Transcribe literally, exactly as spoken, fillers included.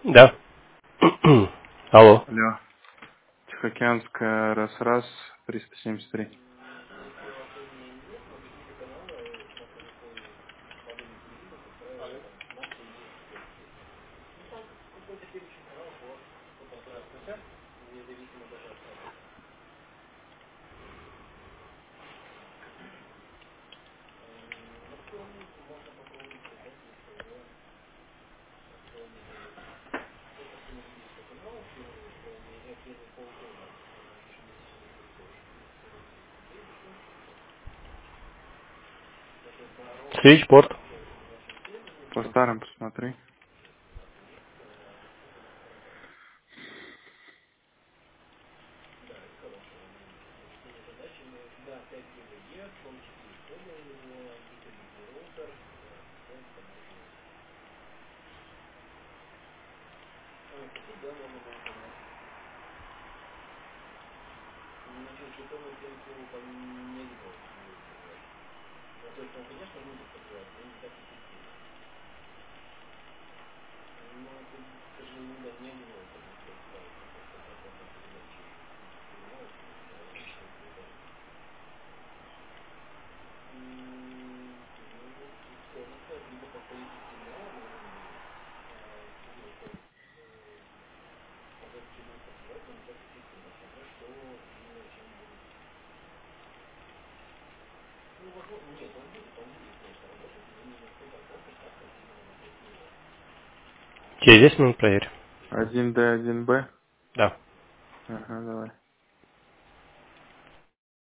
Да. Алло. Алло. Тихоокеанская раз-раз, триста семьдесят три. Свитчборд. По старым посмотри. Через десять минут проверь. один дэ, один бэ. Да. Ага, давай.